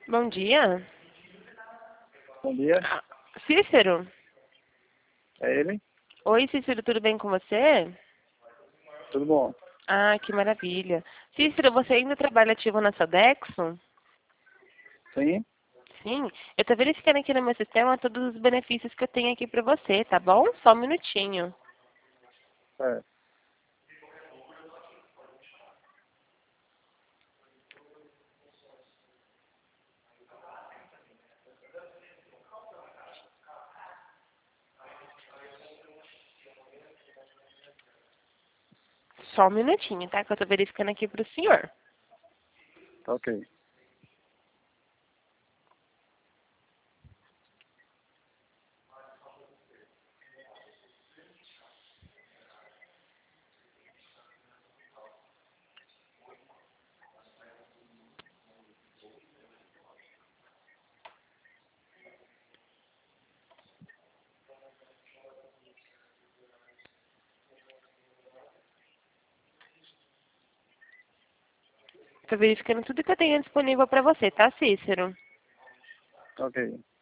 Bom dia. Bom dia, Ah, Cícero? é ele? Oi, Cícero, tudo bem com você? Tudo bom? Ah, que maravilha. Cícero, você ainda trabalha ativo na Sodexo? Sim? Sim. Eu tô verificando aqui no meu sistema todos os benefícios que eu tenho aqui pra você, tá bom? Só um minutinho. É. Só um minutinho, tá? Que eu tô verificando aqui pro senhor. Tá ok. Tô verificando tudo que eu tenho disponível pra você, tá, Cícero? Tá ok.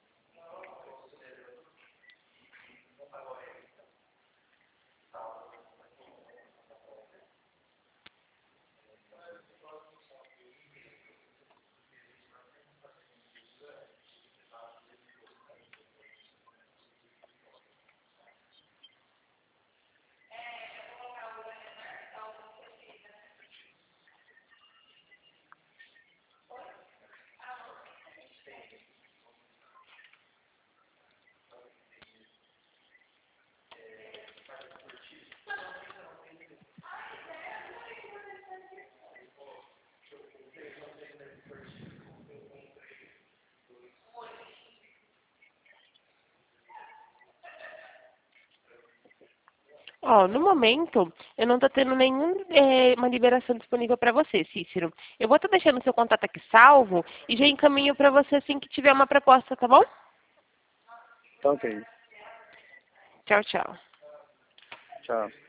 Ó, no momento, eu não tô tendo uma liberação disponível pra você, Cícero. Eu vou estar deixando seu contato aqui salvo e já encaminho pra você assim que tiver uma proposta, tá bom? Tá ok. Tchau, tchau. Tchau.